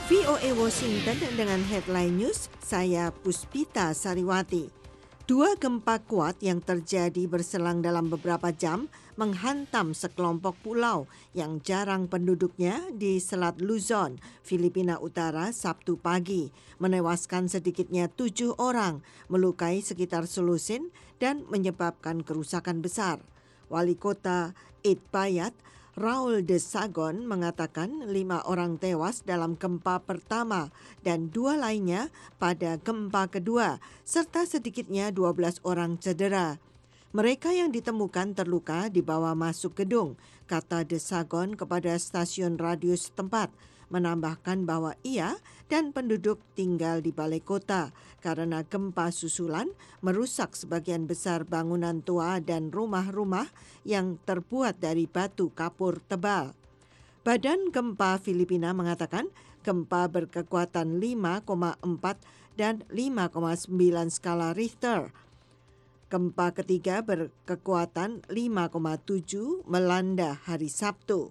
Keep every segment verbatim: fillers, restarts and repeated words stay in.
V O A Washington dengan headline news, saya Puspita Sariwati. Dua gempa kuat yang terjadi berselang dalam beberapa jam menghantam sekelompok pulau yang jarang penduduknya di Selat Luzon, Filipina Utara, Sabtu pagi, menewaskan sedikitnya tujuh orang, melukai sekitar selusin dan menyebabkan kerusakan besar. Wali Kota Itbayat, Raul de Sagon, mengatakan lima orang tewas dalam gempa pertama dan dua lainnya pada gempa kedua, serta sedikitnya dua belas orang cedera. Mereka yang ditemukan terluka dibawa masuk gedung, kata de Sagon kepada stasiun radio setempat, menambahkan bahwa ia dan penduduk tinggal di balai kota karena gempa susulan merusak sebagian besar bangunan tua dan rumah-rumah yang terbuat dari batu kapur tebal. Badan Gempa Filipina mengatakan gempa berkekuatan lima koma empat dan lima koma sembilan skala Richter. Gempa ketiga berkekuatan lima koma tujuh melanda hari Sabtu.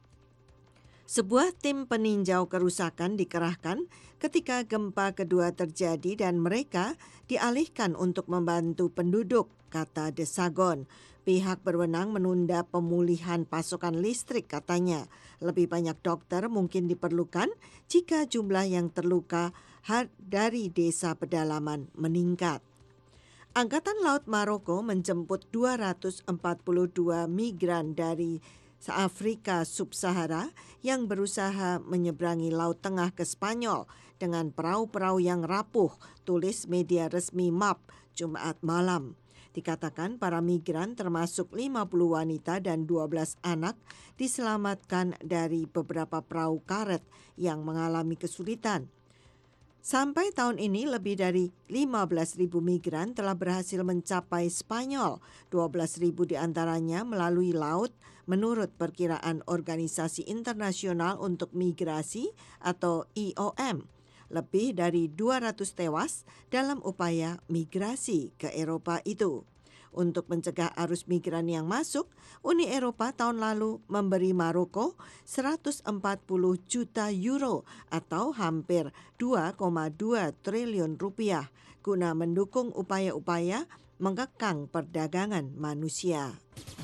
Sebuah tim peninjau kerusakan dikerahkan ketika gempa kedua terjadi dan mereka dialihkan untuk membantu penduduk, kata de Sagon. Pihak berwenang menunda pemulihan pasokan listrik, katanya. Lebih banyak dokter mungkin diperlukan jika jumlah yang terluka dari desa pedalaman meningkat. Angkatan Laut Maroko menjemput dua ratus empat puluh dua migran dari Afrika Sub-Sahara yang berusaha menyeberangi Laut Tengah ke Spanyol dengan perahu-perahu yang rapuh, tulis media resmi M A P Jumat malam. Dikatakan para migran termasuk lima puluh wanita dan dua belas anak diselamatkan dari beberapa perahu karet yang mengalami kesulitan. Sampai tahun ini lebih dari lima belas ribu migran telah berhasil mencapai Spanyol, dua belas ribu diantaranya melalui laut menurut perkiraan Organisasi Internasional untuk Migrasi atau I O M. Lebih dari dua ratus tewas dalam upaya migrasi ke Eropa itu. Untuk mencegah arus migran yang masuk, Uni Eropa tahun lalu memberi Maroko seratus empat puluh juta euro atau hampir dua koma dua triliun rupiah guna mendukung upaya-upaya mengekang perdagangan manusia.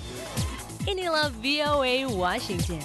Inilah V O A Washington.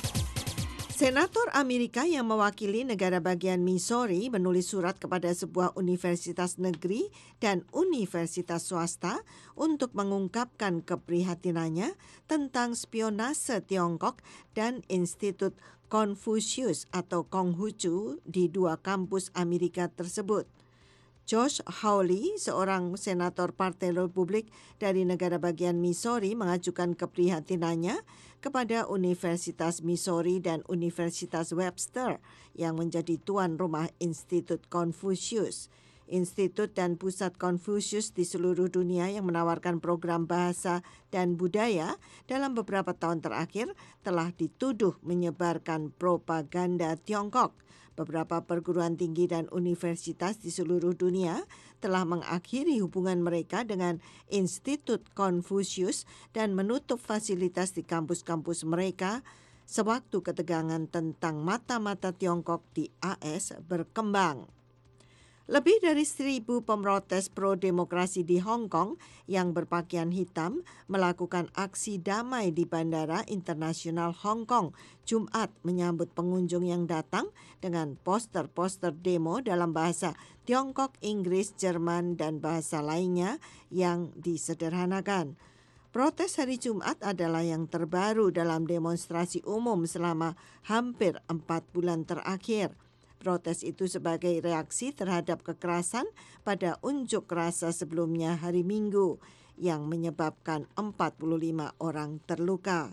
Senator Amerika yang mewakili negara bagian Missouri menulis surat kepada sebuah universitas negeri dan universitas swasta untuk mengungkapkan keprihatinannya tentang spionase Tiongkok dan Institut Confucius atau Konghucu di dua kampus Amerika tersebut. Josh Hawley, seorang senator Partai Republik dari negara bagian Missouri, mengajukan keprihatinannya kepada Universitas Missouri dan Universitas Webster yang menjadi tuan rumah Institut Confucius. Institut dan Pusat Confucius di seluruh dunia yang menawarkan program bahasa dan budaya dalam beberapa tahun terakhir telah dituduh menyebarkan propaganda Tiongkok. Beberapa perguruan tinggi dan universitas di seluruh dunia telah mengakhiri hubungan mereka dengan Institut Confucius dan menutup fasilitas di kampus-kampus mereka sewaktu ketegangan tentang mata-mata Tiongkok di A S berkembang. Lebih dari seribu pemrotes pro-demokrasi di Hong Kong yang berpakaian hitam melakukan aksi damai di Bandara Internasional Hong Kong Jumat menyambut pengunjung yang datang dengan poster-poster demo dalam bahasa Tiongkok, Inggris, Jerman, dan bahasa lainnya yang disederhanakan. Protes hari Jumat adalah yang terbaru dalam demonstrasi umum selama hampir empat bulan terakhir. Protes itu sebagai reaksi terhadap kekerasan pada unjuk rasa sebelumnya hari Minggu yang menyebabkan empat puluh lima orang terluka.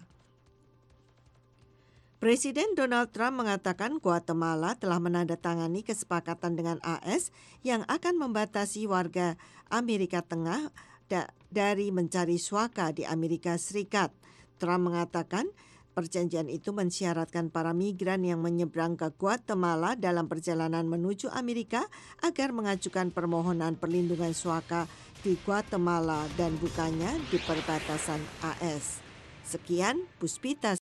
Presiden Donald Trump mengatakan Guatemala telah menandatangani kesepakatan dengan A S yang akan membatasi warga Amerika Tengah da- dari mencari suaka di Amerika Serikat. Trump mengatakan perjanjian itu mensyaratkan para migran yang menyeberang ke Guatemala dalam perjalanan menuju Amerika agar mengajukan permohonan perlindungan suaka di Guatemala dan bukannya di perbatasan A S. Sekian, Puspita